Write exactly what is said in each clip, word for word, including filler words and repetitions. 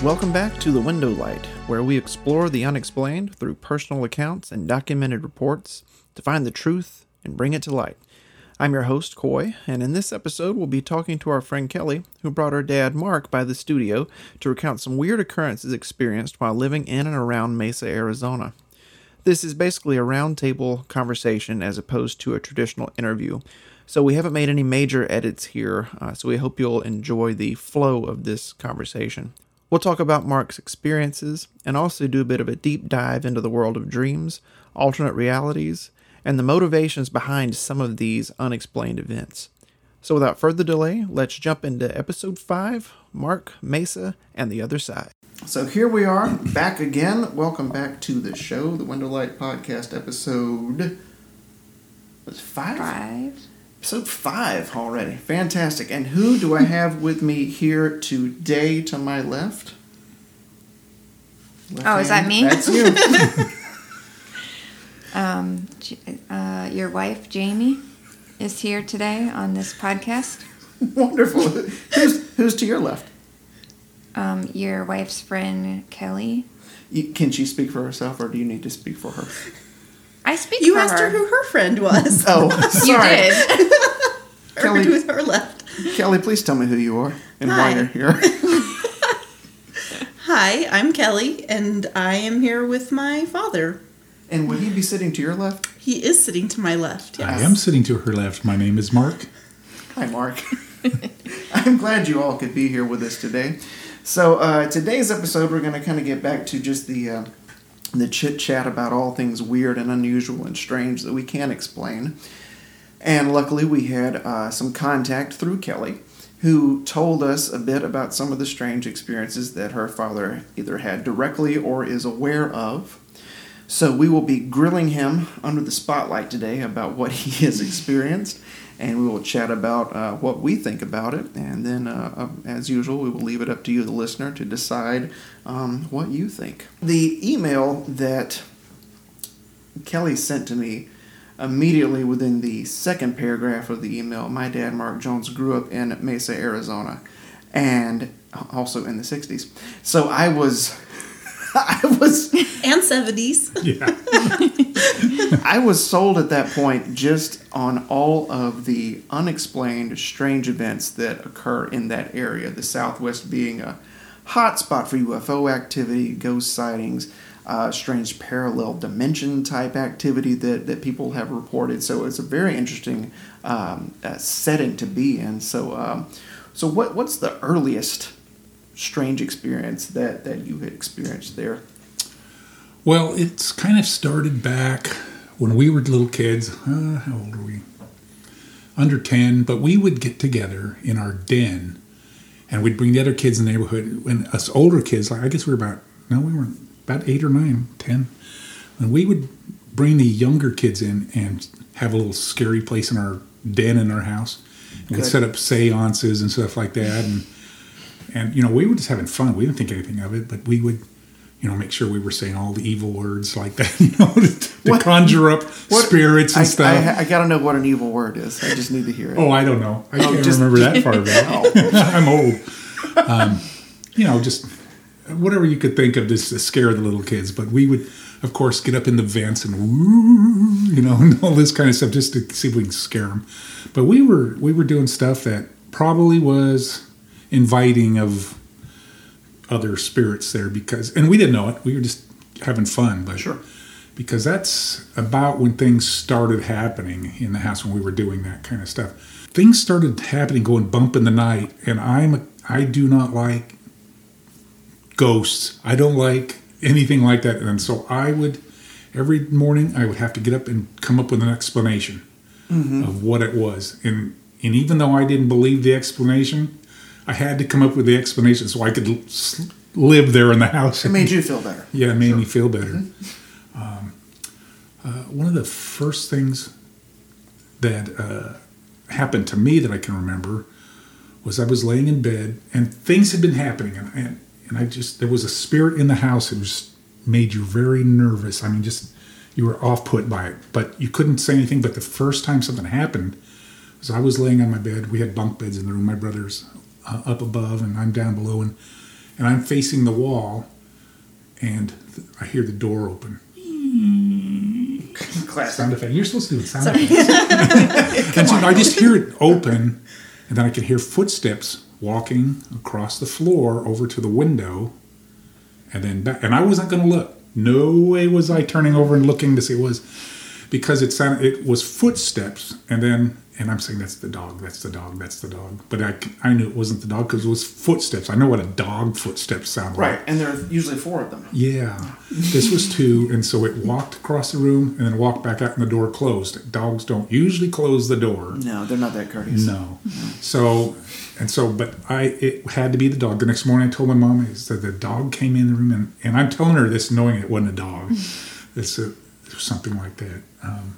welcome back to The Window Light, where we explore the unexplained through personal accounts and documented reports to find the truth and bring it to light. I'm your host, Coy, and in this episode we'll be talking to our friend Kelly, who brought her dad, Mark, by the studio to recount some weird occurrences experienced while living in and around Mesa, Arizona. This is basically a roundtable conversation as opposed to a traditional interview, so we haven't made any major edits here, uh, so we hope you'll enjoy the flow of this conversation. We'll talk about Mark's experiences and also do a bit of a deep dive into the world of dreams, alternate realities, and the motivations behind some of these unexplained events. So without further delay, let's jump into episode five, Mark, Mesa, and the Other Side. So here we are, back again. Welcome back to the show, the Window Light Podcast episode... Was it five? Five. Episode five already. Fantastic. And who do I have with me here today to my left? left oh, is that me? That's you. um, uh, your wife, Jamie, is here today on this podcast. Wonderful. Who's, who's to your left? Um, your wife's friend, Kelly. You, can she speak for herself, or do you need to speak for her? I speak you for her. You asked her who her friend was. Oh, sorry. You did. Kelly, who's her left. Kelly, please tell me who you are and Hi. why you're here. Hi, I'm Kelly, and I am here with my father. And would he be sitting to your left? He is sitting to my left, yes. I am sitting to her left. My name is Mark. Hi, Mark. I'm glad you all could be here with us today. So uh, today's episode, we're going to kind of get back to just the uh, the chit-chat about all things weird and unusual and strange that we can't explain. And luckily we had uh, some contact through Kelly, who told us a bit about some of the strange experiences that her father either had directly or is aware of. So we will be grilling him under the spotlight today about what he has experienced, and we will chat about uh, what we think about it. And then, uh, uh, as usual, we will leave it up to you, the listener, to decide um, what you think. The email that Kelly sent to me immediately within the second paragraph of the email, my dad, Mark Jones, grew up in Mesa, Arizona, and also in the sixties. So I was... I was... And seventies. Yeah. I was sold at that point just on all of the unexplained, strange events that occur in that area, the Southwest being a hot spot for U F O activity, ghost sightings, uh, strange parallel dimension type activity that, that people have reported. So it's a very interesting um, uh, setting to be in. So um, so what what's the earliest strange experience that, that you had experienced there? Well, it's kind of started back when we were little kids. Uh, how old were we? Under ten, but we would get together in our den, and we'd bring the other kids in the neighborhood. When us older kids, like I guess we were about, no, we were about eight or nine, ten. And we would bring the younger kids in and have a little scary place in our den in our house. And we'd set up seances and stuff like that. And, and, you know, we were just having fun. We didn't think anything of it, but we would, you know, make sure we were saying all the evil words like that, you know, to, to what, conjure up what, spirits and I, stuff. I, I got to know what an evil word is. I just need to hear it. Oh, I don't know. I oh, can't just, remember that far back. I'm old. Um, you know, just whatever you could think of just to scare the little kids. But we would, of course, get up in the vents and woo, you know, and all this kind of stuff just to see if we can scare them. But we were we were doing stuff that probably was inviting of other spirits there because, and we didn't know it. We were just having fun, but sure. Because that's about when things started happening in the house when we were doing that kind of stuff. Things started happening, going bump in the night, and I'm a, I do not like ghosts. I don't like anything like that, and so I would every morning I would have to get up and come up with an explanation mm-hmm. of what it was, and and even though I didn't believe the explanation, I had to come up with the explanation so I could l- live there in the house. It made you feel better. Yeah, it made sure. me feel better. Mm-hmm. Um, uh, one of the first things that uh, happened to me that I can remember was I was laying in bed and things had been happening, and, and, and I just, there was a spirit in the house that just made you very nervous. I mean, just, you were off-put by it, but you couldn't say anything. But the first time something happened was I was laying on my bed. We had bunk beds in the room. My brother's uh, up above and I'm down below, and and I'm facing the wall, and th- I hear the door open. Classic. Sound effect. You're supposed to do the sound effects. And so I just hear it open, and then I can hear footsteps walking across the floor over to the window, and then back. And I wasn't going to look. No way was I turning over and looking to see what it was, because it sounded, it was footsteps, and then and I'm saying that's the dog, that's the dog, that's the dog. But I, I knew it wasn't the dog because it was footsteps. I know what a dog footsteps sound like. Right, and there are usually four of them. Yeah, this was two, and so it walked across the room and then walked back out, and the door closed. Dogs don't usually close the door. No, they're not that courteous. No. So, and so, but I, it had to be the dog. The next morning I told my mom, I said the dog came in the room, and, and I'm telling her this knowing it wasn't a dog. It's a, it was something like that. Um,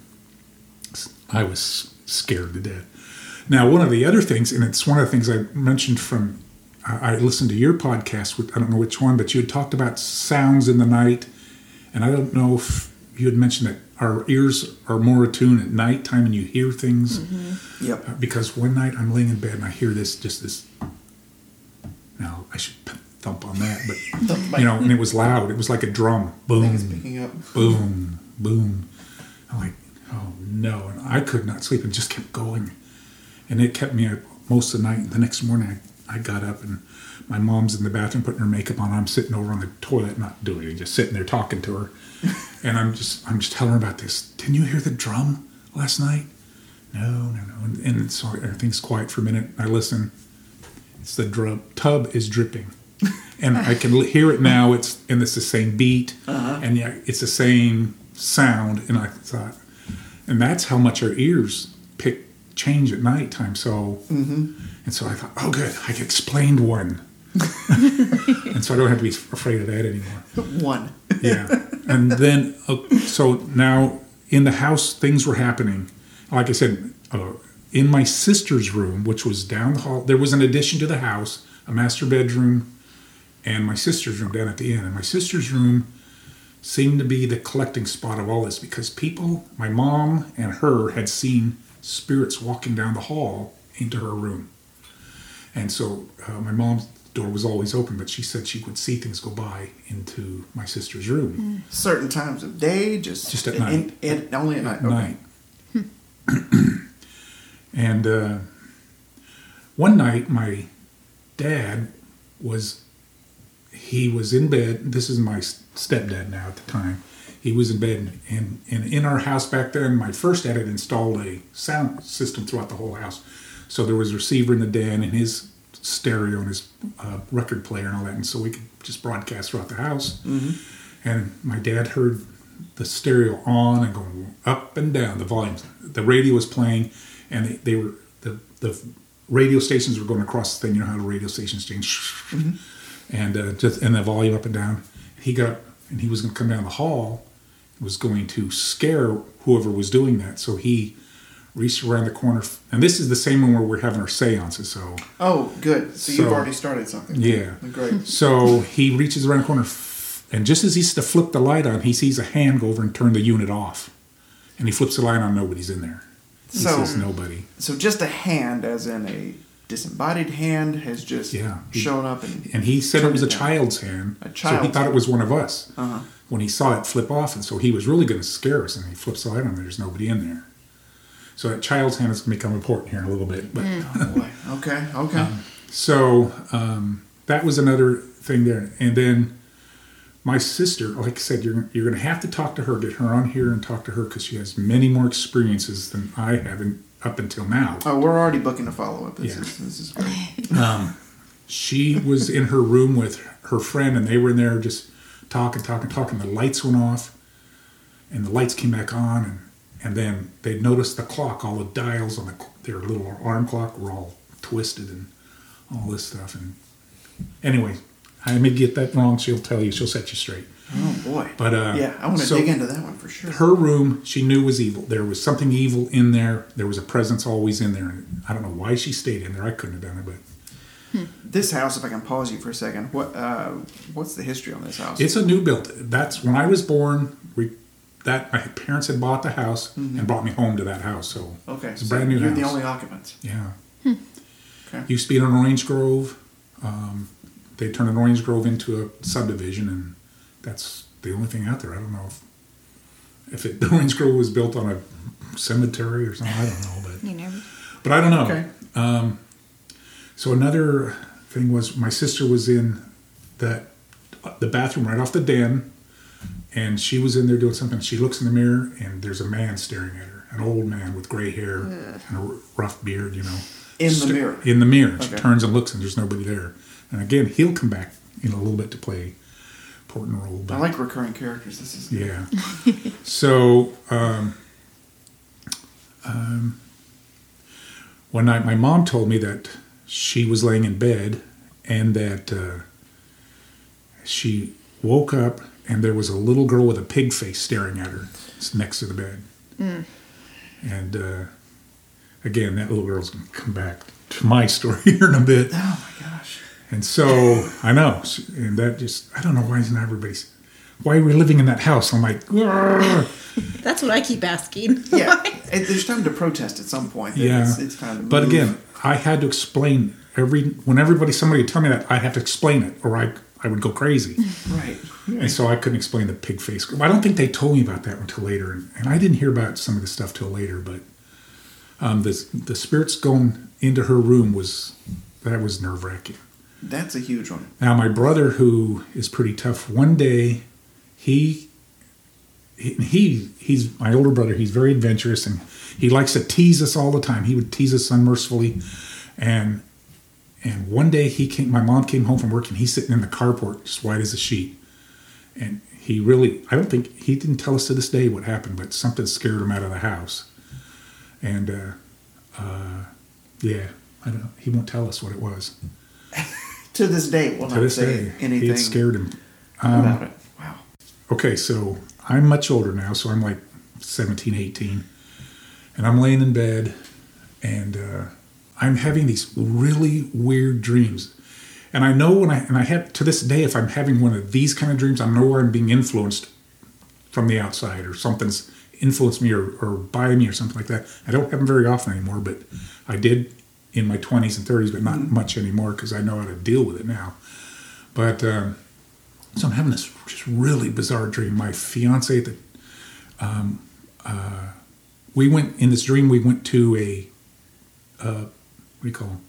I was scared to death. Now, one of the other things, and it's one of the things I mentioned from, I, I listened to your podcast with, I don't know which one, but you had talked about sounds in the night, and I don't know if you had mentioned that our ears are more attuned at nighttime and you hear things. Mm-hmm. Yep. Uh, because one night I'm laying in bed and I hear this, just this, now I should thump on that, but, you know, and it was loud. It was like a drum. Boom. It's picking up. Boom. Boom. I'm like, oh no. And I could not sleep and just kept going. And it kept me up most of the night. And the next morning I, I got up and my mom's in the bathroom putting her makeup on. I'm sitting over on the toilet, not doing anything, just sitting there talking to her. And I'm just I'm just telling her about this. Didn't you hear the drum last night? No, no, no. And, and so everything's quiet for a minute. I listen. It's the drum. Tub is dripping. And I can hear it now. It's and it's the same beat. Uh-huh. And yeah, it's the same sound. And I thought, and that's how much our ears pick change at nighttime. So, mm-hmm. and so I thought, oh, good, I explained one, and so I don't have to be afraid of that anymore. One. Yeah, and then uh, so now in the house things were happening. Like I said, uh, in my sister's room, which was down the hall, there was an addition to the house, a master bedroom, and my sister's room down at the end. And my sister's room seemed to be the collecting spot of all this because people, my mom and her, had seen spirits walking down the hall into her room. And so uh, my mom's door was always open, but she said she would see things go by into my sister's room. Mm. Certain times of day, just Just at in, night. In, in, only at night. At Okay. night. And uh, one night, my dad was, he was in bed. This is my stepdad now at the time. He was in bed, and, and in our house back then, my first dad had installed a sound system throughout the whole house. So there was a receiver in the den and his stereo and his uh, record player and all that, and so we could just broadcast throughout the house. Mm-hmm. And my dad heard the stereo on and going up and down, the volumes. The radio was playing, and they, they were, the, the radio stations were going across the thing. You know how the radio stations change. Mm-hmm. And uh, just and the volume up and down. He got, and he was going to come down the hall, was going to scare whoever was doing that. So he reached around the corner, and this is the same one where we're having our seances. So Oh, good. So, So- you've already started something. yeah. Great. So he reaches around the corner, and just as he's to flip the light on, he sees a hand go over and turn the unit off. And he flips the light on, nobody's in there. He So- says nobody. So just a hand, as in a disembodied hand, has just Yeah. shown up and. And he said it was a Turned it down. child's hand. A So he child's thought it hand. was one of us. Uh-huh. When he saw it flip off, and so he was really going to scare us, and he flips the light on, and there's nobody in there. So that child's hand is going to become important here in a little bit. But Oh boy. Okay. Okay. So um, that was another thing there. And then my sister, like I said, you're you're going to have to talk to her, get her on here and talk to her because she has many more experiences than I have in, up until now. Oh, we're already booking a follow up. This Yeah. is this is great. She was in her room with her friend, and they were in there just talking, talking, talking. The lights went off, and the lights came back on, and, and then they noticed the clock, all the dials on the, their little arm clock were all twisted and all this stuff. And anyway, I may get that wrong. She'll tell you. She'll set you straight. Oh boy. But uh, yeah, I want to so dig into that one for sure. her room, she knew was evil. There was something evil in there. There was a presence always in there. And I don't know why she stayed in there. I couldn't have done it, but This house, if I can pause you for a second, what uh, what's the history on this house? it's a new build. That's when I was born. We, that my parents had bought the house and brought me home to that house. So okay, it's a so brand new you're house. the only occupants. Yeah. Okay. Used to be in Orange Grove. Um, they turned an orange grove into a subdivision, and that's the only thing out there. I don't know if if it, the orange grove was built on a cemetery or something. I don't know, but You never. but I don't know. Okay. Um, so another thing was my sister was in that the bathroom right off the den, and she was in there doing something. She looks in the mirror, and there's a man staring at her, an old man with gray hair Ugh. and a rough beard, you know. In the Sta- mirror? In the mirror. She Okay. turns and looks, and there's nobody there. And again, he'll come back in a little bit to play important role. But I like recurring characters. This is good. yeah. So um, um, one night, my mom told me that she was laying in bed, and that uh, she woke up, and there was a little girl with a pig face staring at her next to the bed. Mm. And uh, again, that little girl's going to come back to my story here in a bit. Oh my gosh. And so, I know, and that just, I don't know why isn't everybody's, why are we living in that house? I'm like, "Grr." That's what I keep asking. Yeah, it, there's time to protest at some point. Yeah. It's, it's time to move. But again, I had to explain every, when everybody, somebody would tell me that, I have to explain it, or I, I would go crazy. Right. And so I couldn't explain the pig face. I don't think they told me about that until later, and, and I didn't hear about some of the stuff till later. But um, the the spirits going into her room was that was nerve wracking. That's a huge one. Now my brother, who is pretty tough, one day he he, he he's my older brother. He's very adventurous, and he likes to tease us all the time. He would tease us unmercifully, and and one day he came. My mom came home from work, and he's sitting in the carport, just white as a sheet. And he really, I don't think, he didn't tell us to this day what happened, but something scared him out of the house. And, uh, uh, yeah, I don't know. He won't tell us what it was. To this day, we'll To not this say day, anything it scared him. about Um, it. Wow. okay, so I'm much older now, so I'm like seventeen, eighteen. And I'm laying in bed, and uh, I'm having these really weird dreams. And I know when I, and I have, to this day, if I'm having one of these kind of dreams, I know where I'm being influenced from the outside, or something's influenced me, or, or by me, or something like that. I don't have them very often anymore, but I did in my twenties and thirties, but not Mm-hmm. much anymore, because I know how to deal with it now. But, um, so I'm having this just really bizarre dream. My fiance, that, um, uh, we went, in this dream, we went to a, uh, what do you call them?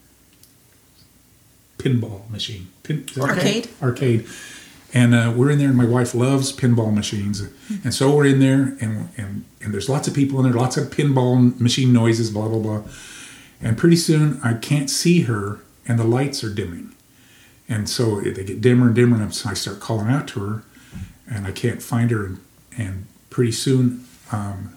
Pinball machine. Pin, is that right? Arcade. Arcade. And uh, we're in there, and my wife loves pinball machines. And so we're in there, and, and, and there's lots of people in there, lots of pinball machine noises, blah, blah, blah. And pretty soon, I can't see her, and the lights are dimming. And so they get dimmer and dimmer, and I start calling out to her, and I can't find her. And, and pretty soon, um,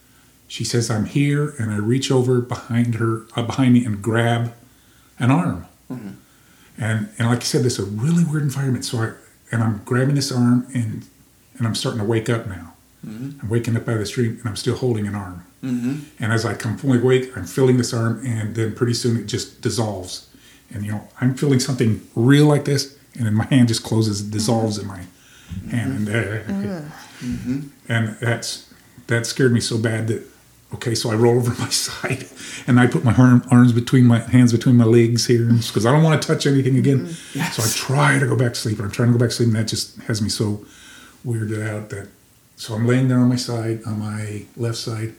she says, "I'm here," and I reach over behind her, uh, behind me, and grab an arm. Mm-hmm. And and like I said, this is a really weird environment. So I and I'm grabbing this arm, and and I'm starting to wake up now. Mm-hmm. I'm waking up out of this dream, and I'm still holding an arm. Mm-hmm. And as I come fully awake, I'm feeling this arm, and then pretty soon it just dissolves. And you know, I'm feeling something real like this, and then my hand just closes, dissolves in my hand, and uh, Mm-hmm. and that's that scared me so bad that. Okay, so I roll over my side, and I put my arm, arms between my hands between my legs here, because I don't want to touch anything again. Mm-hmm. Yes. So I try to go back to sleep, and I'm trying to go back to sleep, and that just has me so weirded out that. So I'm laying there on my side, on my left side,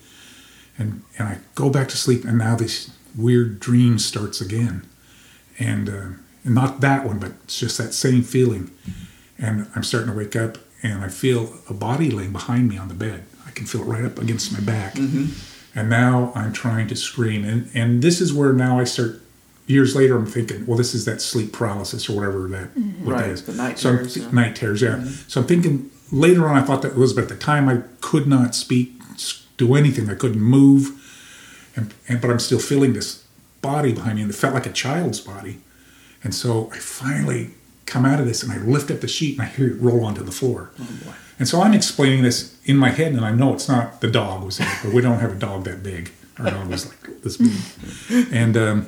and and I go back to sleep, and now this weird dream starts again, and uh, and not that one, but it's just that same feeling, and I'm starting to wake up, and I feel a body laying behind me on the bed. I can feel it right up against my back. Mm-hmm. And now I'm trying to scream. And, and this is where now I start, years later, I'm thinking, well, this is that sleep paralysis or whatever that, Mm-hmm. what that Right, is. the night so I'm terrors, th- yeah. Night terrors, yeah. Mhm. So I'm thinking, later on I thought that was, but at the time I could not speak, s- do anything. I couldn't move. And, and But I'm still feeling this body behind me, and it felt like a child's body. And so I finally come out of this, and I lift up the sheet, and I hear it roll onto the floor. Oh boy. And so I'm explaining this in my head, and I know it's not the dog was there, but we don't have a dog that big. Our dog was like this big. And um,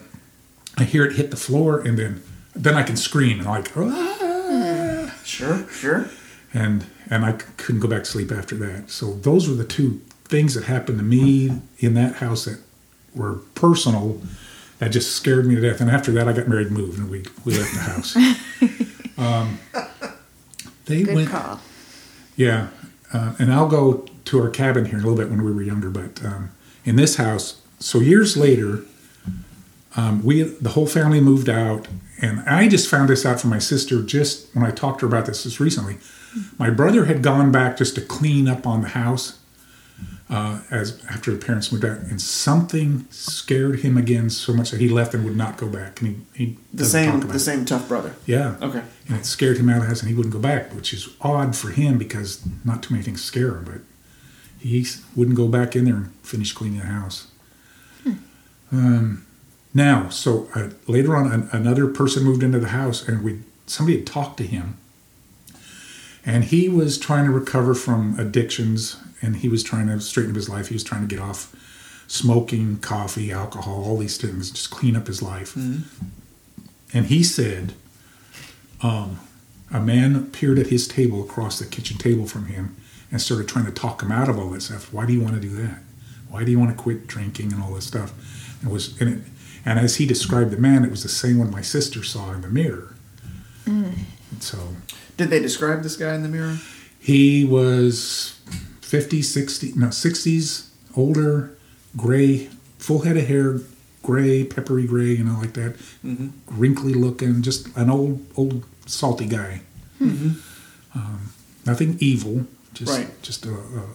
I hear it hit the floor, and then then I can scream, and I'm like, ah! Sure, sure. and and I c- couldn't go back to sleep after that. So those were the two things that happened to me in that house that were personal, that just scared me to death. And after that, I got married and moved, and we, we left the house. They Good went. call. Yeah, uh, and I'll go to our cabin here in a little bit when we were younger. But um, in this house, so years later, um, we the whole family moved out, and I just found this out from my sister just when I talked to her about this just recently. My brother had gone back just to clean up on the house uh, as after the parents moved out, and something scared him again so much that he left and would not go back. And he, he The doesn't same, talk about the it. same tough brother. Yeah. Okay. And it scared him out of the house, and he wouldn't go back, which is odd for him because not too many things scare him, but he wouldn't go back in there and finish cleaning the house. Hmm. Um, now, so uh, later on, an, another person moved into the house, and we somebody had talked to him, and he was trying to recover from addictions, and he was trying to straighten up his life. He was trying to get off smoking, coffee, alcohol, all these things, just clean up his life. Mm-hmm. And he said, um, a man appeared at his table across the kitchen table from him and started trying to talk him out of all that stuff. Why do you want to do that? Why do you want to quit drinking and all this stuff? And it was, and, it, and as he described the man, it was the same one my sister saw in the mirror. Mm. And so, Did they describe this guy in the mirror? he was fifty, sixty, no, sixties, older, gray, full head of hair, gray, peppery gray, you know, like that. Mm-hmm. Wrinkly looking, just an old, old salty guy. Mm-hmm. Um, nothing evil, just Right. just a, a,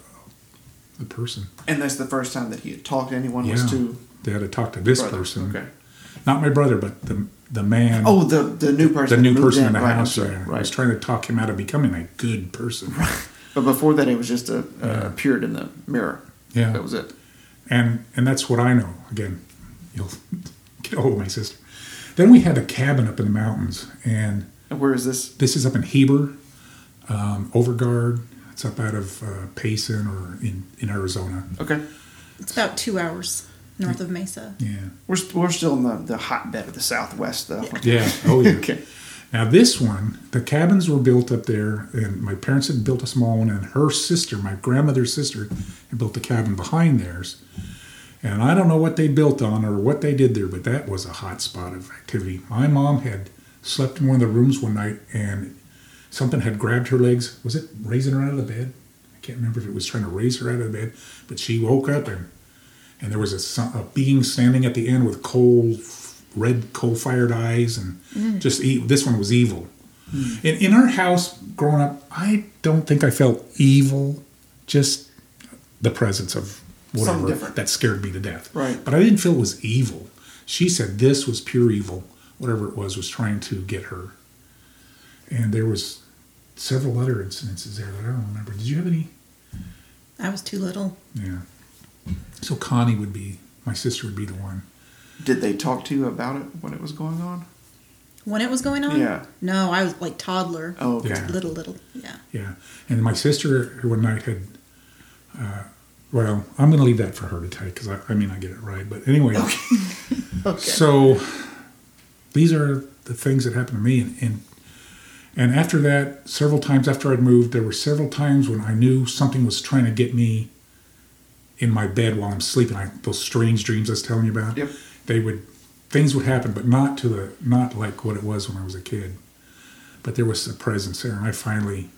a person. And that's the first time that he had talked to anyone Yeah. was to They had to talk to this brother. person. Okay. Not my brother, but the the man. Oh, the the new person. the new that moved person in the right, I'm house. sorry, Yeah. I Right. was trying to talk him out of becoming a good person. But before that, it was just a, Yeah. uh, appeared in the mirror. Yeah. That was it. And and that's what I know. Again, you'll get a hold of my sister. Then we had a cabin up in the mountains, and And where is this? this is up in Heber, um, Overguard. It's up out of uh, Payson or in, in Arizona. Okay. It's about two hours north of Mesa. Yeah. We're, st- we're still in the, the hotbed of the Southwest, though. Yeah. Oh, yeah. Okay. Now, this one, the cabins were built up there, and my parents had built a small one, and her sister, my grandmother's sister, had built a cabin behind theirs. And I don't know what they built on or what they did there, but that was a hot spot of activity. My mom had slept in one of the rooms one night, and something had grabbed her legs. Was it raising her out of the bed? I can't remember if it was trying to raise her out of the bed, but she woke up, and and there was a, son- a being standing at the end with coal, red coal-fired eyes, and mm. just e- this one was evil. Mm. In, in our house growing up, I don't think I felt evil, just the presence of whatever that scared me to death. Right. But I didn't feel it was evil. She said this was pure evil. Whatever it was was trying to get her. And there was several other incidences there that I don't remember. Did you have any? I was too little. Yeah. So Connie would be, my sister would be the one. Did they talk to you about it when it was going on? When it was going on? Yeah. No, I was like toddler. Oh, okay. Yeah. Little, little. Yeah. Yeah. And my sister one night had, uh, well, I'm going to leave that for her to tell you because I, I may not get it right. But anyway, Okay. okay. so these are the things that happened to me. And, and and after that, several times after I'd moved, there were several times when I knew something was trying to get me in my bed while I'm sleeping. I, those strange dreams I was telling you about. Yep. They would, things would happen, but not to the, not like what it was when I was a kid. But there was a presence there, and I finally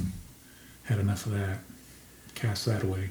had enough of that. Cast that away.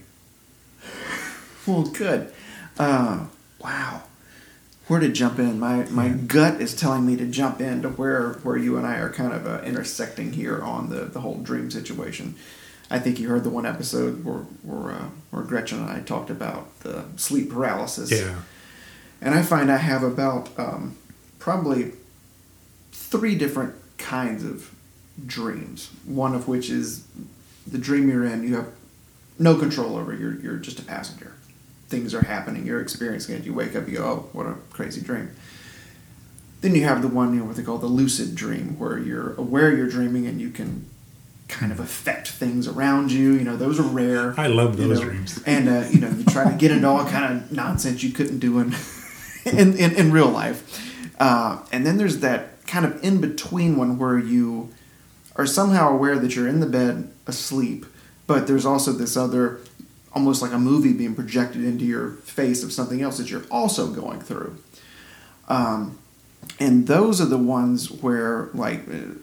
Well, good. Uh, wow. Where to jump in? My my yeah. gut is telling me to jump into where, where you and I are kind of uh, intersecting here on the, the whole dream situation. I think you heard the one episode where where, uh, where Gretchen and I talked about the sleep paralysis. Yeah. And I find I have about um, probably three different kinds of dreams. One of which is the dream you're in, you have no control over. You're you're just a passenger. Things are happening. You're experiencing it. You wake up. You go, oh, what a crazy dream. Then you have the one, you know, what they call the lucid dream, where you're aware you're dreaming and you can kind of affect things around you. You know, those are rare. I love those you know, dreams. And uh, you know, you try to get into all kind of nonsense you couldn't do in in, in, in real life. Uh, and then there's that kind of in between one where you are somehow aware that you're in the bed asleep, but there's also this other, almost like a movie being projected into your face of something else that you're also going through. Um, and those are the ones where, like,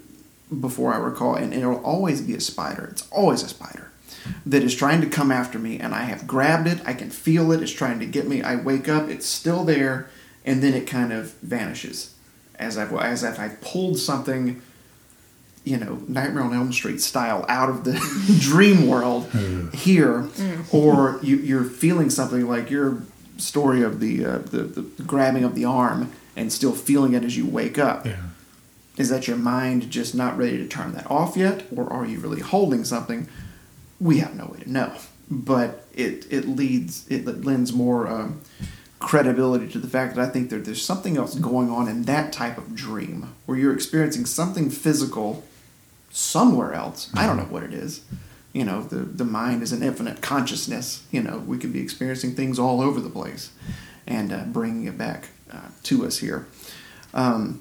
before I recall, and it'll always be a spider. It's always a spider that is trying to come after me, and I have grabbed it. I can feel it. It's trying to get me. I wake up. It's still there, and then it kind of vanishes as I've as if I've pulled something, you know, Nightmare on Elm Street style out of the dream world here, or you, you're feeling something like your story of the, uh, the the grabbing of the arm and still feeling it as you wake up. Yeah. Is that your mind just not ready to turn that off yet, or are you really holding something? We have no way to know, but it it leads it lends more um, credibility to the fact that I think that there's something else going on in that type of dream where you're experiencing something physical somewhere else. I don't know what it is. You know, the the mind is an infinite consciousness. You know, we could be experiencing things all over the place, and uh, bringing it back uh, to us here. Um,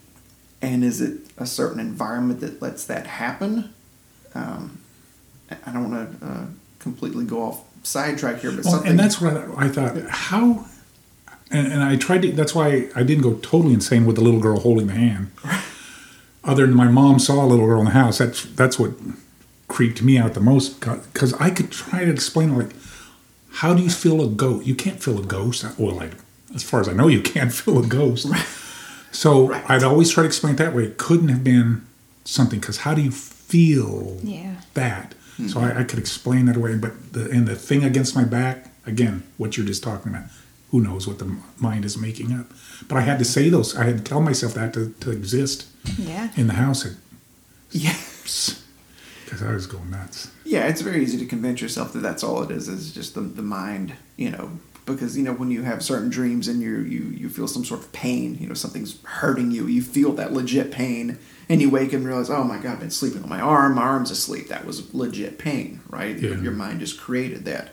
and is it a certain environment that lets that happen? Um, I don't want to uh, completely go off sidetrack here, but Well, something. and that's what I, I thought. How? And, and I tried to. That's why I didn't go totally insane with the little girl holding the hand. Other than my mom saw a little girl in the house. That's that's what creeped me out the most, because I could try to explain, like, how do you feel a ghost? You can't feel a ghost. Well, like, as far as I know, you can't feel a ghost. Right. So Right. I'd always try to explain it that way. It couldn't have been something, because how do you feel Yeah. that? Mm-hmm. So I, I could explain that away. But the and the thing against my back, again, what you're just talking about, who knows what the mind is making up. But I had to say those. I had to tell myself that to, to exist Yeah. in the house. Yeah. Because I was going nuts. Yeah, it's very easy to convince yourself that that's all it is, is just the, the mind, you know, because, you know, when you have certain dreams and you you you feel some sort of pain, you know, something's hurting you, you feel that legit pain, and you wake up and realize, oh my God, I've been sleeping on my arm, my arm's asleep. That was legit pain, right? Yeah. Your mind just created that.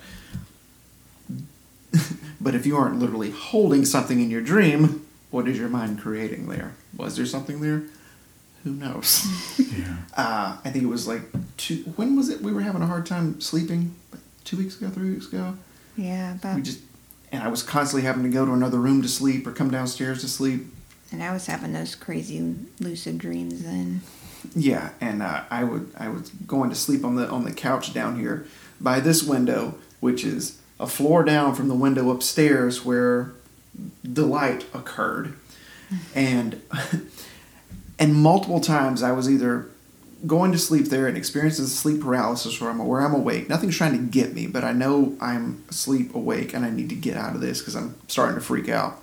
But if you aren't literally holding something in your dream, what is your mind creating there? Was there something there? Who knows? Yeah. Uh, I think it was like two. When was it? We were having a hard time sleeping. Like two weeks ago, three weeks ago. Yeah, We about, just, and I was constantly having to go to another room to sleep or come downstairs to sleep. and I was having those crazy lucid dreams then. Yeah, and uh, I would I was going to sleep on the on the couch down here by this window, which is a floor down from the window upstairs where the light occurred, and and multiple times I was either going to sleep there and experiencing sleep paralysis where I'm where I'm awake. Nothing's trying to get me, but I know I'm asleep, awake, and I need to get out of this because I'm starting to freak out.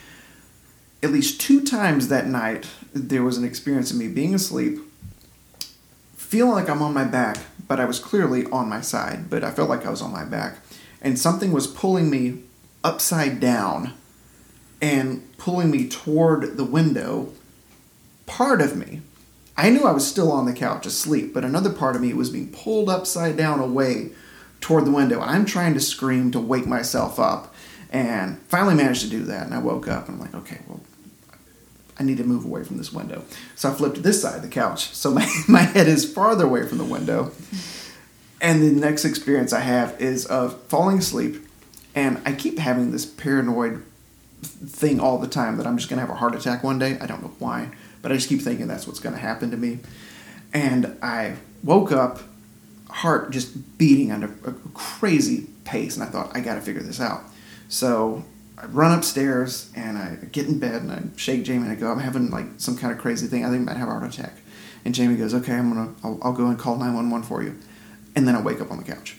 At least two times that night, there was an experience of me being asleep, feeling like I'm on my back, but I was clearly on my side, but I felt like I was on my back. And something was pulling me upside down and pulling me toward the window. Part of me, I knew I was still on the couch asleep, but another part of me was being pulled upside down away toward the window. I'm trying to scream to wake myself up, and finally managed to do that, and I woke up, and I'm like, okay, well, I need to move away from this window. So I flipped to this side of the couch, so my, my head is farther away from the window. And the next experience I have is of falling asleep, and I keep having this paranoid thing all the time that I'm just going to have a heart attack one day. I don't know why, but I just keep thinking that's what's going to happen to me. And I woke up, heart just beating at a, a crazy pace, and I thought, I got to figure this out. So I run upstairs, and I get in bed, and I shake Jamie, and I go, I'm having like some kind of crazy thing. I think I might have a heart attack. And Jamie goes, okay, I'm gonna, I'll, I'll go and call nine one one for you. And then I wake up on the couch.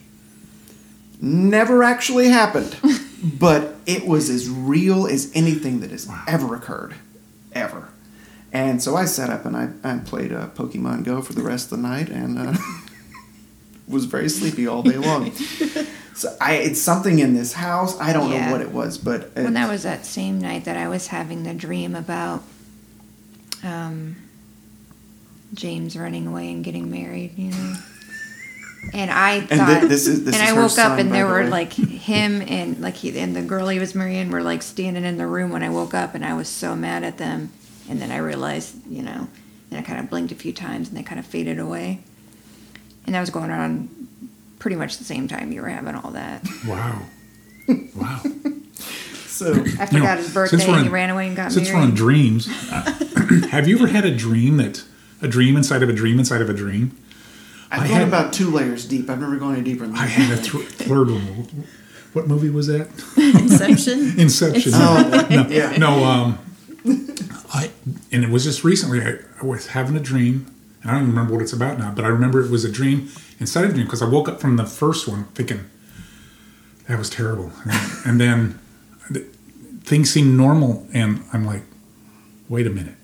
Never actually happened, but it was as real as anything that has ever occurred, ever. And so I sat up and I, I played uh, Pokemon Go for the rest of the night, and uh, was very sleepy all day long. So I, it's something in this house. I don't Yeah. know what it was, but it, Well, that was that same night that I was having the dream about um, James running away and getting married, you know. And I And thought, thi- this is- this and is I her woke son, up and by there the were way. like him and like he and the girl he was marrying were like standing in the room when I woke up, and I was so mad at them. And then I realized, you know, and I kind of blinked a few times, and they kind of faded away. And that was going on pretty much the same time you were having all that. Wow. Wow. so I forgot You know, his birthday, since we're and he in- ran away and got Since married. we're on dreams, uh, have you ever had a dream that a dream inside of a dream inside of a dream. I've I gone had- about two layers deep. I've never gone any deeper than I that. had a th- third one. What movie was that? Inception. Inception. Oh, no, yeah. no. Um, I and it was just recently. I, I was having a dream, and I don't even remember what it's about now. But I remember it was a dream inside a dream because I woke up from the first one thinking that was terrible, and, and then th- things seemed normal, and I'm like, wait a minute,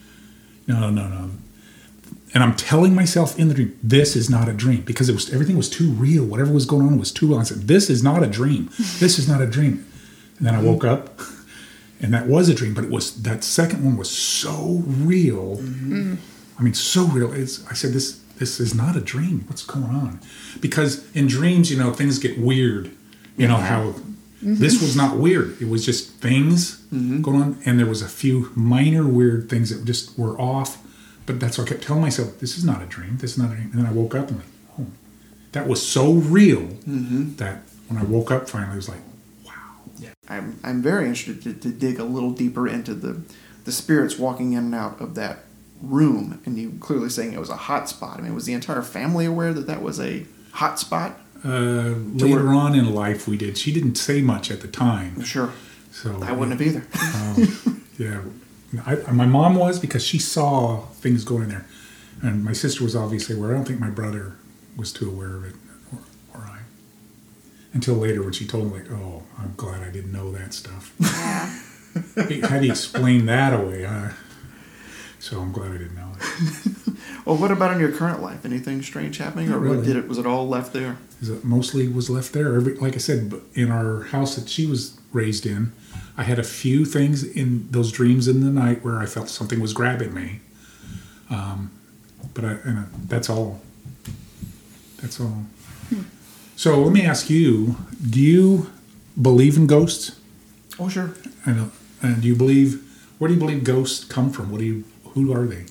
no, no, no. And I'm telling myself in the dream, this is not a dream because it was everything was too real. Whatever was going on was too real. I said, this is not a dream. This is not a dream. And then I woke up, and that was a dream. But it was that second one was so real. Mm-hmm. I mean, so real. It's, I said, this this is not a dream. What's going on? Because in dreams, you know, things get weird. You know how mm-hmm. this was not weird. It was just things mm-hmm. going on, and there was a few minor weird things that just were off. But that's what I kept telling myself, this is not a dream, this is not a dream. And then I woke up and like, oh, that was so real mm-hmm. that when I woke up finally, I was like, wow. Yeah. I'm I'm very interested to, to dig a little deeper into the, the spirits walking in and out of that room. And you clearly saying it was a hot spot. I mean, was the entire family aware that that was a hot spot? Uh, later where, on in life we did. She didn't say much at the time. Sure. So I wouldn't have either. um, yeah. I, my mom was because she saw things going in there, and my sister was obviously aware. I don't think my brother was too aware of it, or, or I. Until later, when she told me, like, "Oh, I'm glad I didn't know that stuff." Yeah. How do you explain that away? Huh? So I'm glad I didn't know it. Well, what about in your current life? Anything strange happening, Not or really. what did it? Was it all left there? Is it mostly was left there? Every, like I said, in our house that she was raised in, I had a few things in those dreams in the night where I felt something was grabbing me. Um, but I, and I, that's all. That's all. Hmm. So let me ask you: do you believe in ghosts? Oh, sure. I know. And do you believe? Where do you believe ghosts come from? What do you? Who are they?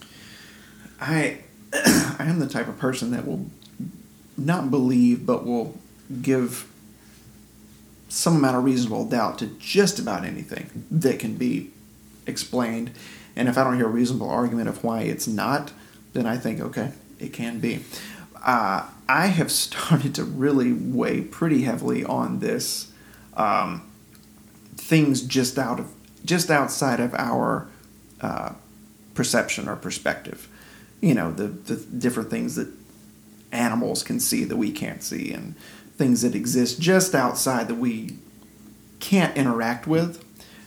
I I am the type of person that will not believe, but will give some amount of reasonable doubt to just about anything that can be explained. And if I don't hear a reasonable argument of why it's not, then I think, okay, it can be. Uh, I have started to really weigh pretty heavily on this um, things just out of just outside of our uh, perception or perspective. You know, the, the different things that animals can see that we can't see, and things that exist just outside that we can't interact with.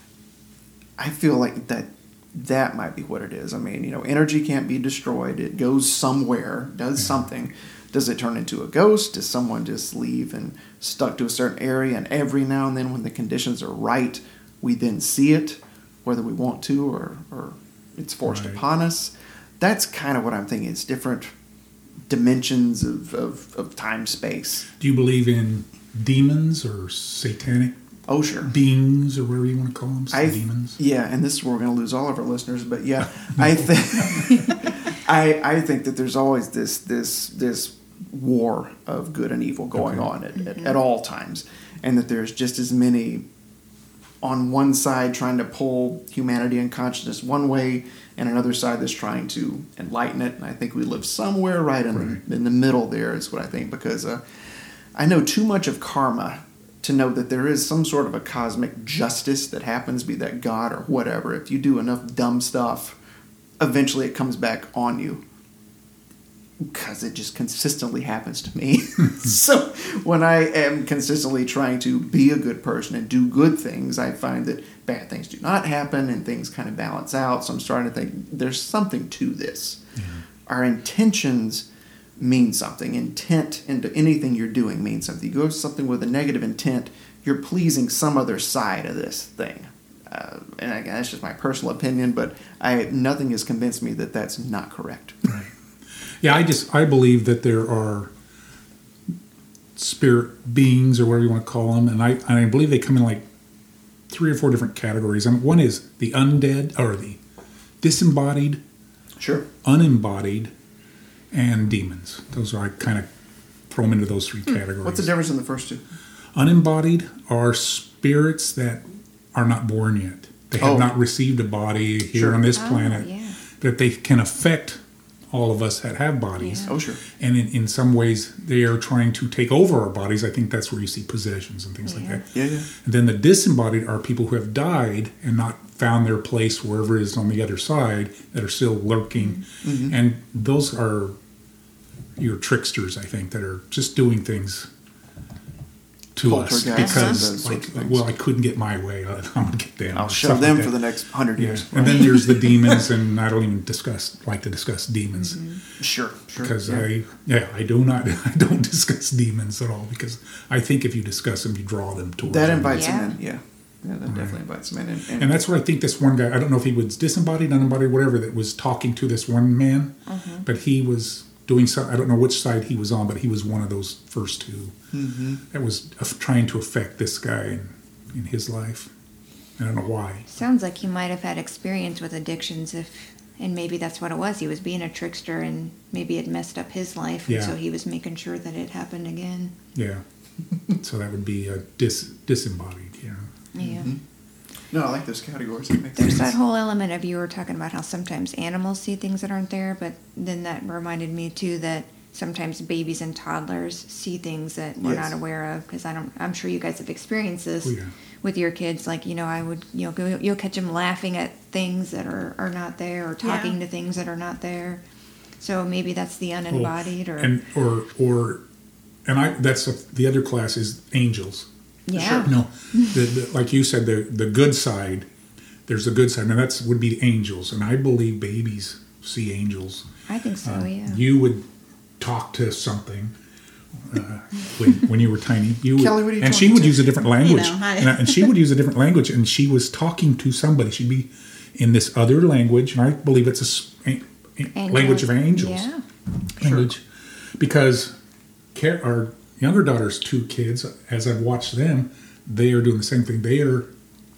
I feel like that that might be what it is. I mean, you know, energy can't be destroyed. It goes somewhere, does something. Does it turn into a ghost? Does someone just leave and stuck to a certain area, and every now and then when the conditions are right, we then see it, whether we want to or, or it's forced right. upon us? That's kind of what I'm thinking. It's different dimensions of, of, of time space. Do you believe in demons or satanic Oh, sure. beings or whatever you want to call them? I, demons? Yeah, and this is where we're going to lose all of our listeners. But yeah, I think I I think that there's always this this this war of good and evil going Okay. on at, at, at all times, and that there's just as many on one side trying to pull humanity and consciousness one way, and another side that's trying to enlighten it. And I think we live somewhere right in, Right. The, in the middle there is what I think, because uh, I know too much of karma to know that there is some sort of a cosmic justice that happens, be that God or whatever. If you do enough dumb stuff, eventually it comes back on you. Because it just consistently happens to me. So when I am consistently trying to be a good person and do good things, I find that bad things do not happen and things kind of balance out. So I'm starting to think there's something to this. Mm-hmm. Our intentions mean something. Intent into anything you're doing means something. You go to something with a negative intent, you're pleasing some other side of this thing. Uh, and again, that's just my personal opinion, but I nothing has convinced me that that's not correct. Right. Yeah, I just I believe that there are spirit beings or whatever you want to call them, and I and I believe they come in like three or four different categories. And one is the undead or the disembodied, Sure. unembodied, and demons. Those are I kind of throw them into those three categories. What's the difference in the first two? Unembodied are spirits that are not born yet. They have Oh. not received a body here Sure. on this Oh, planet, yeah. but they can affect all of us that have bodies. Yeah. Oh, sure. And in, in some ways, they are trying to take over our bodies. I think that's where you see possessions and things like Yeah. that. Yeah, yeah. And then the disembodied are people who have died and not found their place wherever it is on the other side that are still lurking. Mm-hmm. And those are your tricksters, I think, that are just doing things to us Poltergeists because, and those like, sorts of things. well, I couldn't get my way. I'm going to get them. I'll or show stuff them like for that. the next hundred Yeah. years. And then there's the demons, and I don't even discuss like to discuss demons Sure, sure. because yeah. I yeah I do not I don't discuss demons at all because I think if you discuss them, you draw them towards that them. invites Yeah. them in. Yeah, yeah, that definitely invites them in. And, and, And that's where I think this one guy, I don't know if he was disembodied, unembodied, whatever, that was talking to this one man, but he was doing some, I don't know which side he was on, but he was one of those first two that was af- trying to affect this guy in, in his life. I don't know why. Sounds like he might have had experience with addictions, if, and maybe that's what it was. He was being a trickster, and maybe it messed up his life, Yeah. and so he was making sure that it happened again. Yeah. So that would be a dis, disembodied, yeah. Yeah. no, I like those categories. That makes There's sense. that whole element of you were talking about how sometimes animals see things that aren't there, but then that reminded me too that sometimes babies and toddlers see things that we're Yes. not aware of. Because I don't, I'm sure you guys have experienced this Oh, yeah. with your kids. Like, you know, I would, you know, go, you'll catch them laughing at things that are, are not there, or talking Yeah. to things that are not there. So maybe that's the unembodied, or And, or, or, and I, that's a, the other class is angels. yeah, No, the, the, like you said, the the good side. There's the good side, and that's would be angels. And I believe babies see angels. I think so. Uh, yeah. You would talk to something uh, when, when you were tiny. You would, Kelly, what are you and she talking would to? use a different language, know, hi. and, I- and she would use a different language, and she was talking to somebody. She'd be in this other language, and I believe it's a s- a- a language of angels. Yeah. Language, because Car- our younger daughter's two kids, as I've watched them, they are doing the same thing. They are,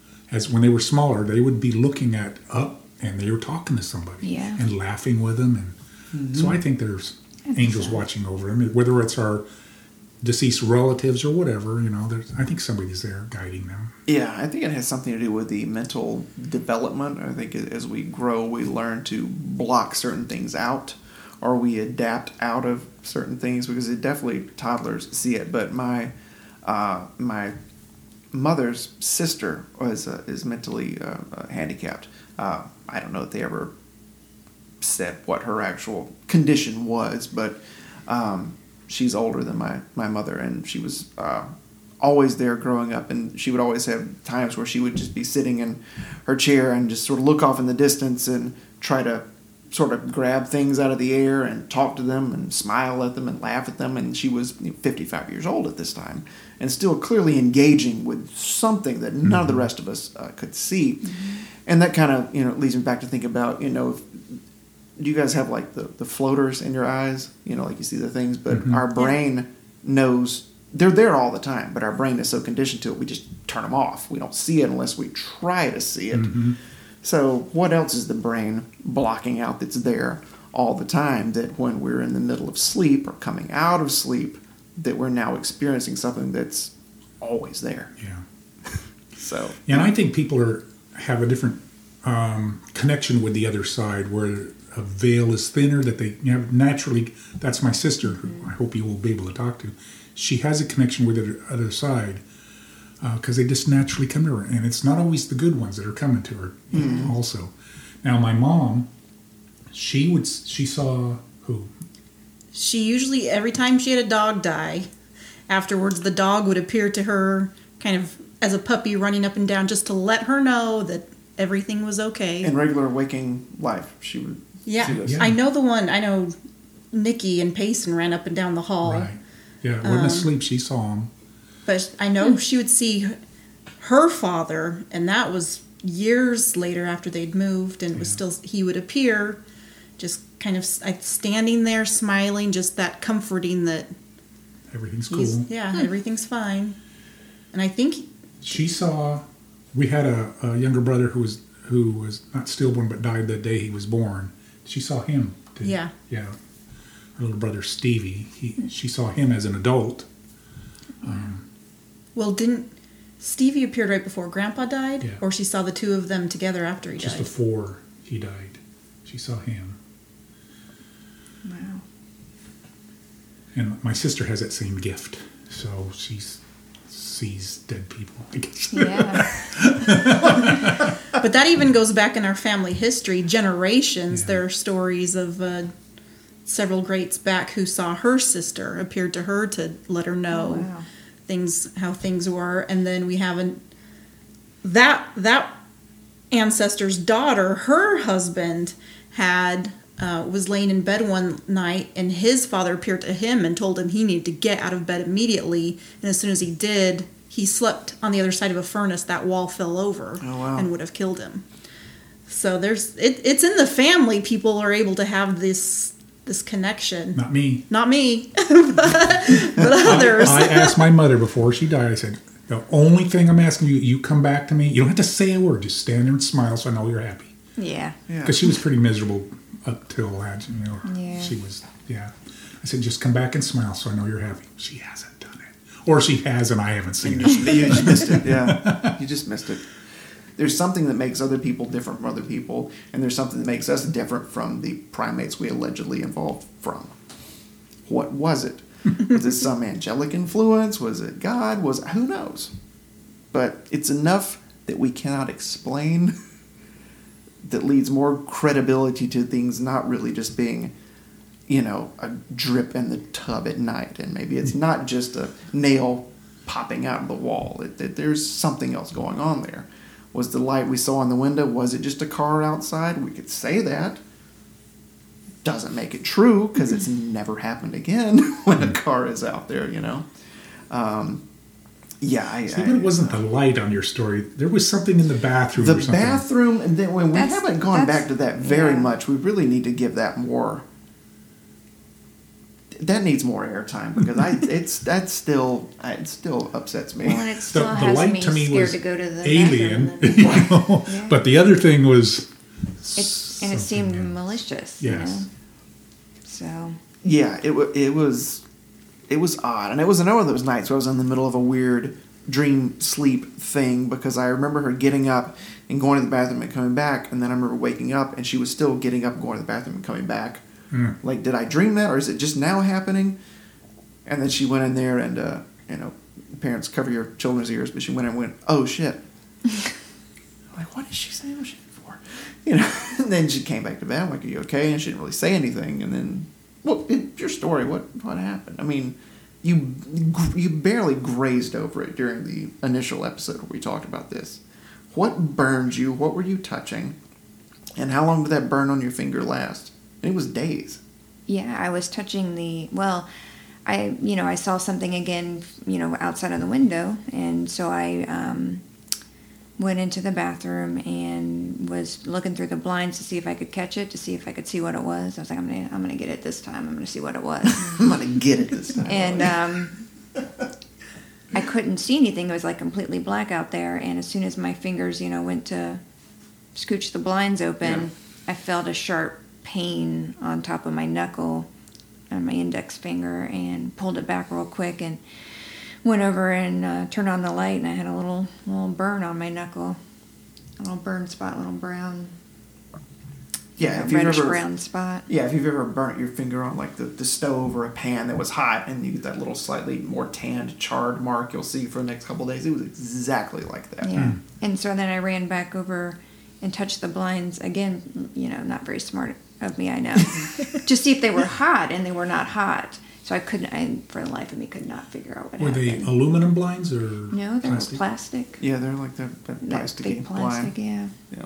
as when they were smaller, they would be looking at up and they were talking to somebody Yeah. and laughing with them. And so I think there's angels watching over them, whether it's our deceased relatives or whatever, you know, there's, I think somebody's there guiding them. Yeah, I think it has something to do with the mental development. I think as we grow, we learn to block certain things out, or we adapt out of certain things, because it definitely toddlers see it. But my uh, my mother's sister was uh, is mentally uh, uh, handicapped. Uh, I don't know if they ever said what her actual condition was, but um, she's older than my, my mother, and she was uh, always there growing up, and she would always have times where she would just be sitting in her chair and just sort of look off in the distance and try to sort of grab things out of the air and talk to them and smile at them and laugh at them. And she was fifty-five years old at this time and still clearly engaging with something that none of the rest of us uh, could see. Mm-hmm. And that kind of, you know, leads me back to think about, you know, if, do you guys have like the, the floaters in your eyes? You know, like you see the things, but Mm-hmm. our brain knows they're there all the time, but our brain is so conditioned to it, we just turn them off. We don't see it unless we try to see it. Mm-hmm. So what else is the brain blocking out that's there all the time, that when we're in the middle of sleep or coming out of sleep, that we're now experiencing something that's always there? Yeah. So Yeah, and I think people are have a different um, connection with the other side, where a veil is thinner, that they you know, naturally, that's my sister, who I hope you will be able to talk to. She has a connection with the other side, because they just naturally come to her. And it's not always the good ones that are coming to her Mm-hmm. also. Now, my mom, she would, she saw who? She usually, every time she had a dog die, afterwards the dog would appear to her kind of as a puppy running up and down, just to let her know that everything was okay. in regular waking life, she would yeah. see this. Yeah. I know the one, I know Nikki and Payson ran up and down the hall. Right. Yeah, Um, wasn't asleep, she saw him. But I know she would see her father, and that was years later after they'd moved, and it was Yeah. still, he would appear just kind of standing there smiling, just that comforting that Everything's he's, cool. yeah, everything's fine. And I think, She saw. We had a, a younger brother who was who was not stillborn but died the day he was born. She saw him. Too. Yeah. Yeah. Her little brother Stevie. He she saw him as an adult. well, didn't Stevie appeared right before Grandpa died? Yeah. Or she saw the two of them together after he Just died? before he died, she saw him. Wow. And my sister has that same gift, so she sees dead people, I guess. Yeah. But that even goes back in our family history, generations. Yeah. There are stories of uh, several greats back who saw her sister, appeared to her to let her know Oh, wow. things, how things were. And then we have an, that, that ancestor's daughter, her husband had, uh, was laying in bed one night, and his father appeared to him and told him he needed to get out of bed immediately. And as soon as he did, he slept on the other side of a furnace. That wall fell over Oh, wow. and would have killed him. So there's it, it's in the family. People are able to have this this connection. Not me. Not me, but, but others. I asked my mother before she died, I said, the only thing I'm asking you, you come back to me. You don't have to say a word. Just stand there and smile so I know you're happy. Yeah. Yeah. Because she was pretty miserable up till that. You know, Yeah. she was, yeah. I said, just come back and smile so I know you're happy. She hasn't done it. Or she has and I haven't seen it. You just missed it. Yeah, you just missed it. There's something that makes other people different from other people, and there's something that makes us different from the primates we allegedly evolved from. What was it? Was it some angelic influence? Was it God? Was who knows? But it's enough that we cannot explain that leads more credibility to things not really just being, you know, a drip in the tub at night, and maybe it's not just a nail popping out of the wall. It, it, there's something else going on there. Was the light we saw in the window, was it just a car outside? We could say that. Doesn't make it true, because it's never happened again when a car is out there, you know. Um, yeah, I, See, I, but it wasn't the light on your story. There was something in the bathroom the or something. bathroom, and then when we That's- haven't gone that's- back to that very yeah. much, we really need to give that more. That needs more airtime, because I it's that still it still upsets me. Well, and it The, still the has light me to me scared was to go to the alien, bathroom. you know? Yeah. But the other thing was It's, and it something seemed else. malicious. Yes. You know? So. Yeah, it wa- it was it was odd, and it was another of those nights where I was in the middle of a weird dream sleep thing, because I remember her getting up and going to the bathroom and coming back, and then I remember waking up and she was still getting up and going to the bathroom and coming back. Mm. Like, did I dream that, or is it just now happening? And then she went in there, and uh, you know, parents cover your children's ears, but she went in and went, "Oh shit!" I'm like, what is she saying oh shit for? You know. And then she came back to bed. I'm like, "Are you okay?" And she didn't really say anything. And then, well, it, your story. What what happened? I mean, you you barely grazed over it during the initial episode where we talked about this. What burned you? What were you touching? And how long did that burn on your finger last? And it was days. Yeah, I was touching the, well, I, you know, I saw something again, you know, outside of the window. And so I um, went into the bathroom and was looking through the blinds to see if I could catch it, to see if I could see what it was. I was like, I'm going to I'm gonna get it this time. I'm going to see what it was. I'm gonna get it this time. And um, I couldn't see anything. It was like completely black out there. And as soon as my fingers, you know, went to scooch the blinds open, Yeah. I felt a sharp pain on top of my knuckle on my index finger, and pulled it back real quick and went over and uh, turned on the light, and I had a little little burn on my knuckle, a little burn spot, a little brown, yeah, a if you've reddish ever brown spot. yeah, if you've ever burnt your finger on like the, the stove or a pan that was hot, and you get that little slightly more tanned, charred mark you'll see for the next couple of days, it was exactly like that. Yeah. And so then I ran back over and touched the blinds again. You know, not very smart of me, I know, to see if they were hot, and they were not hot. So I couldn't, I, for the life of me, could not figure out what were they happened. aluminum blinds or No, they plastic? were plastic. Yeah, they're like the, the That plastic big plastic, yeah. Yeah.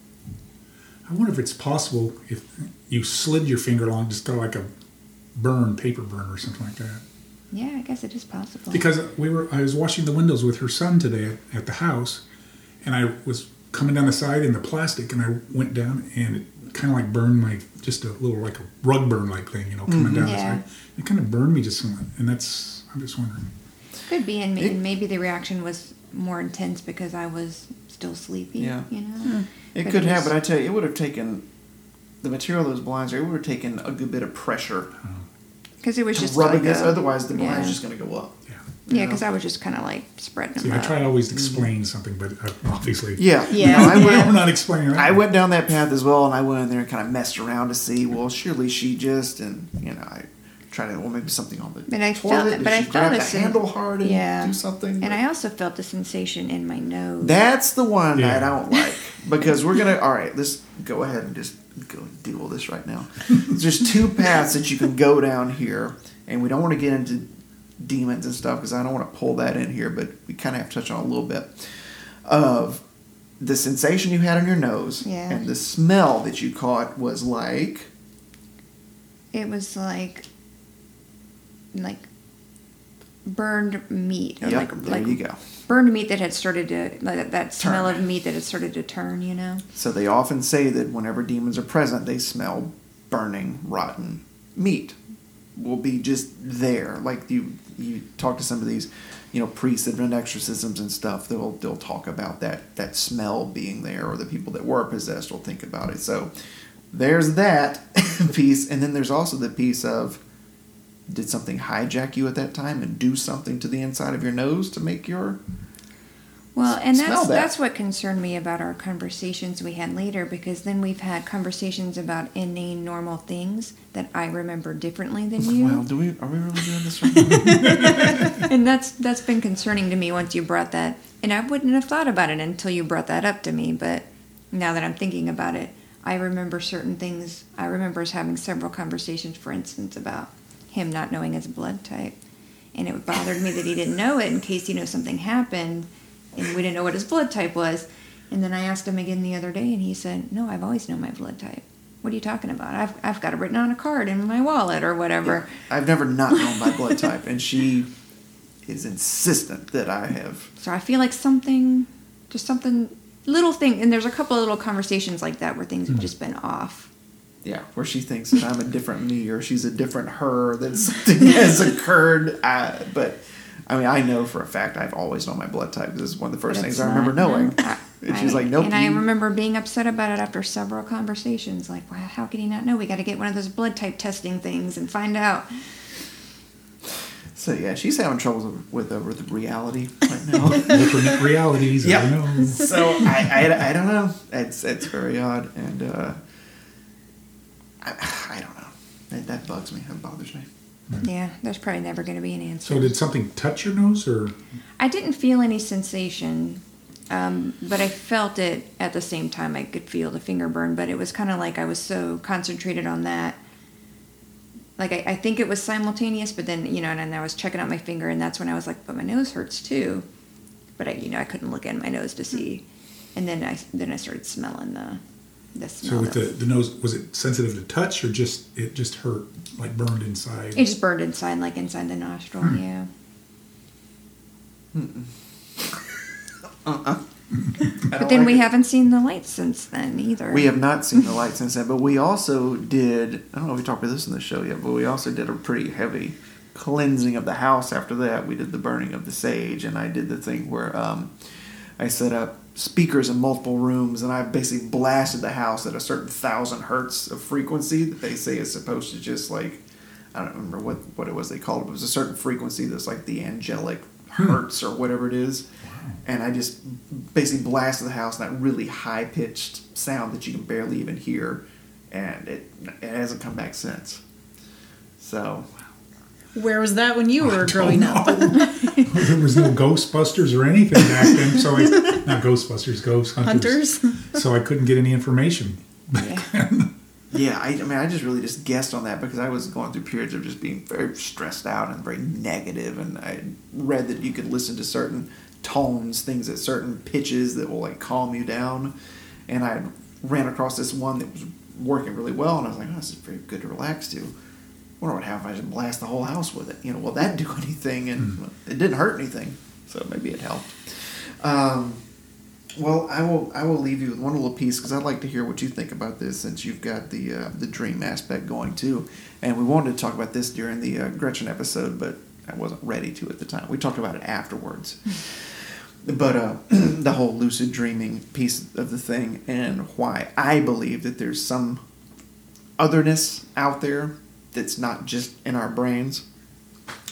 I wonder if it's possible if you slid your finger along, just got like a burn, paper burn or something like that. Yeah, I guess it is possible. Because we were, I was washing the windows with her son today at, at the house, and I was coming down the side in the plastic, and I went down, and it kind of like burned my, just a little like a rug burn like thing, you know, coming down Yeah. the side. It kind of burned me just somewhat, and that's, I'm just wondering. Could be, and, It- and maybe the reaction was more intense because I was still sleepy. Yeah. You know. It But could it have, was- but I tell you, it would have taken the material of those blinds. It would have taken a good bit of pressure Because it was to just rub like against. a- Otherwise, the blind's yeah. just going to go up. Yeah. Yeah, because I was just kind of like spreading them See, I up. try to always explain something, but uh, obviously, Yeah. Yeah. No, I we're went, not explaining. I went down that path as well, and I went in there and kind of messed around to see, well, surely she just, and, you know, I tried to, well, maybe something on the But I toilet. felt- Did but I she felt grab a the sen- handle hard and Yeah. do something? And I also felt the sensation in my nose. That's the one Yeah. I don't like, because we're going to, all right, let's go ahead and just go deal with this right now. There's two paths that you can go down here, and we don't want to get into demons and stuff because I don't want to pull that in here, but we kind of have to touch on a little bit of the sensation you had on your nose Yeah. and the smell that you caught was like It was like, like burned meat. Or yep, like, there like you go. burned meat that had started to, like that smell Turn. of meat that had started to turn, you know? So they often say that whenever demons are present, they smell burning, rotten meat. Will be just there. Like you, you talk to some of these, you know, priests that run exorcisms and stuff. They'll they'll talk about that that smell being there, or the people that were possessed will think about it. So there's that piece, and then there's also the piece of, did something hijack you at that time and do something to the inside of your nose to make your Well, and Smell that's that. that's what concerned me about our conversations we had later, because then we've had conversations about inane normal things that I remember differently than you. well? Do we are we really doing this right now? And that's that's been concerning to me once you brought that, and I wouldn't have thought about it until you brought that up to me, but now that I'm thinking about it, I remember certain things. I remember us having several conversations, for instance, about him not knowing his blood type, and it bothered me that he didn't know it in case, you know, something happened and we didn't know what his blood type was. And then I asked him again the other day, and he said, no, I've always known my blood type. What are you talking about? I've, I've got it written on a card in my wallet or whatever. I've never not known my blood type, and she is insistent that I have. So I feel like something, just something, little thing, and there's a couple of little conversations like that where things have just been off. Yeah, where she thinks that I'm a different me or she's a different her, that something has occurred. I, but, I mean, I know for a fact I've always known my blood type. This is one of the first But things it's I remember not- knowing. no, I- And she's I- like, nope. And I you- remember being upset about it after several conversations. Like, wow, how could he not know? We got to get one of those blood type testing things and find out. So, yeah, she's having trouble with, uh, with reality right now. Alternate realities. Yep. I know. So, I, I, I don't know. It's, it's very odd. And uh, I, I don't know. That, that bugs me. That bothers me. Yeah, there's probably never going to be an answer. So did something touch your nose, or I didn't feel any sensation, um, but I felt it at the same time. I could feel the finger burn, but it was kind of like I was so concentrated on that. Like, I, I think it was simultaneous, but then, you know, and then I was checking out my finger, and that's when I was like, but my nose hurts too. But, I, you know, I couldn't look in my nose to see. And then I, then I started smelling the, the smell. so with that the, was- the nose, was it sensitive to touch, or just it just hurt, like burned inside? it just burned inside, like inside the nostril, Hmm. yeah. Uh-uh. But then we haven't seen the light since then either. We have not seen the light since then, but we also did, I don't know if we talked about this in the show yet, but we also did a pretty heavy cleansing of the house after that. We did the burning of the sage, and I did the thing where um, I set up speakers in multiple rooms, and I basically blasted the house at a certain thousand hertz of frequency that they say is supposed to just like, I don't remember what, what it was they called it, but it was a certain frequency that's like the angelic hertz or whatever it is. And I just basically blasted the house in that really high pitched sound that you can barely even hear, and it it hasn't come back since. So Where was that when you were growing up? There was no Ghostbusters or anything back then, so I, not Ghostbusters, Ghost Hunters. Hunters? So I couldn't get any information. Yeah. yeah, I, I mean, I just really just guessed on that because I was going through periods of just being very stressed out and very negative, and I read that you could listen to certain tones, things at certain pitches that will like calm you down, and I ran across this one that was working really well, and I was like, oh, this is pretty good to relax to. I wonder what happens if I just blast the whole house with it. You know, will that do anything? And Mm. it didn't hurt anything, so maybe it helped. Um, well, I will I will leave you with one little piece because I'd like to hear what you think about this, since you've got the uh, the dream aspect going too. And we wanted to talk about this during the uh, Gretchen episode, but I wasn't ready to at the time. We talked about it afterwards. But uh, the whole lucid dreaming piece of the thing, and why I believe that there's some otherness out there that's not just in our brains.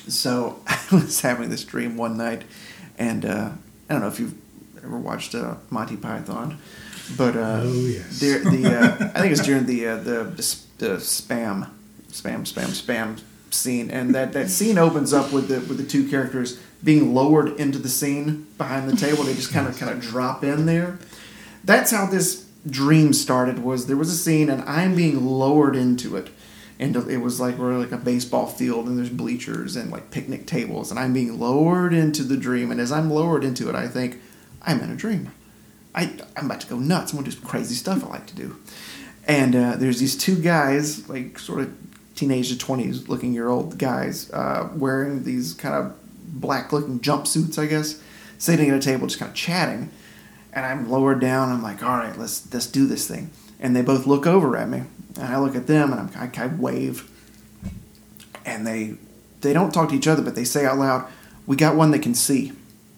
So I was having this dream one night, and uh, I don't know if you've ever watched uh, Monty Python, but uh, Oh, yes. there, the uh, I think it's during the uh, the, the the spam, spam, spam, spam scene, and that, that scene opens up with the with the two characters being lowered into the scene behind the table. They just kind of kind of drop in there. That's how this dream started. Was there was a scene, and I'm being lowered into it. And it was like we're like a baseball field, and there's bleachers and like picnic tables, and I'm being lowered into the dream. And as I'm lowered into it, I think I'm in a dream. I I'm about to go nuts. I'm gonna do some crazy stuff I like to do. And uh, there's these two guys, like sort of teenage to twenties looking year old guys, uh, wearing these kind of black looking jumpsuits, I guess, sitting at a table just kind of chatting. And I'm lowered down. I'm like, all right, let's let's do this thing. And they both look over at me. And I look at them, and I'm, I kind of wave, and they they don't talk to each other, but they say out loud, "We got one that can see."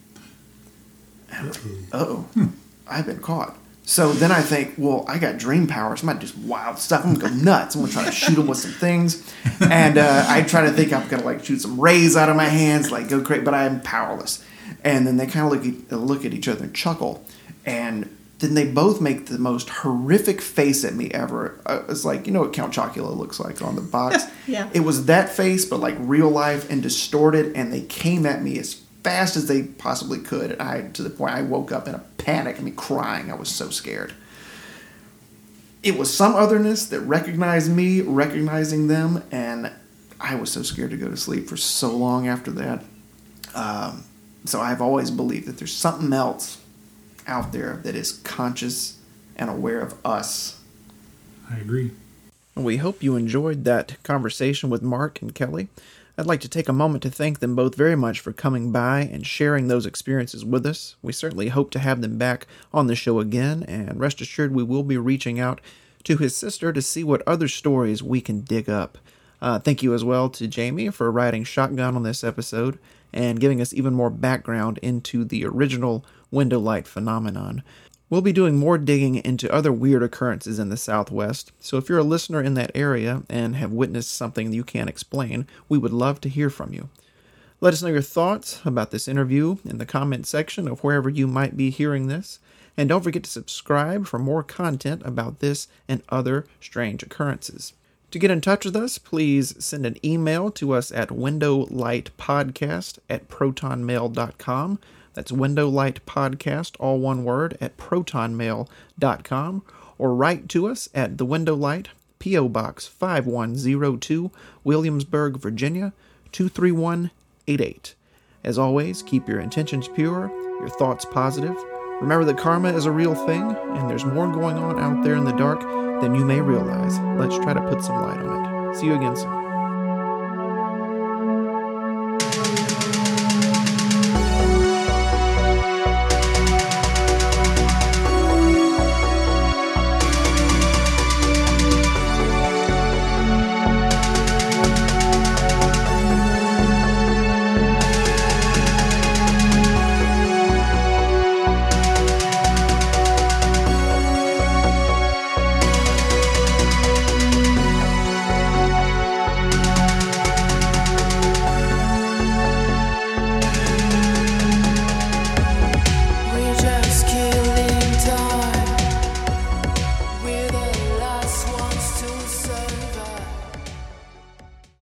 Uh oh, I've been caught. So then I think, well, I got dream powers. I'm not just wild stuff. I'm gonna go nuts. I'm gonna try to shoot them with some things, and uh, I try to think I'm gonna like shoot some rays out of my hands, like go crazy, but I'm powerless. And then they kind of look at, look at each other and chuckle, and then they both make the most horrific face at me ever. Uh, it's like, you know what Count Chocula looks like on the box? Yeah. It was that face, but like real life and distorted, and they came at me as fast as they possibly could. And I, to the point I woke up in a panic, I mean, crying. I was so scared. It was some otherness that recognized me, recognizing them, and I was so scared to go to sleep for so long after that. Um, so I've always believed that there's something else out there that is conscious and aware of us. I agree. We hope you enjoyed that conversation with Mark and Kelly. I'd like to take a moment to thank them both very much for coming by and sharing those experiences with us. We certainly hope to have them back on the show again, and rest assured we will be reaching out to his sister to see what other stories we can dig up. Uh, thank you as well to Jamie for riding shotgun on this episode and giving us even more background into the original window light phenomenon. We'll be doing more digging into other weird occurrences in the Southwest, so if you're a listener in that area and have witnessed something you can't explain, we would love to hear from you. Let us know your thoughts about this interview in the comment section of wherever you might be hearing this, and don't forget to subscribe for more content about this and other strange occurrences. To get in touch with us, please send an email to us at windowlightpodcast at protonmail dot com. That's windowlightpodcast, all one word, at protonmail dot com. Or write to us at The Window Light, P O. Box five one zero two, Williamsburg, Virginia, two three one eight eight. As always, keep your intentions pure, your thoughts positive. Remember that karma is a real thing, and there's more going on out there in the dark than you may realize. Let's try to put some light on it. See you again soon.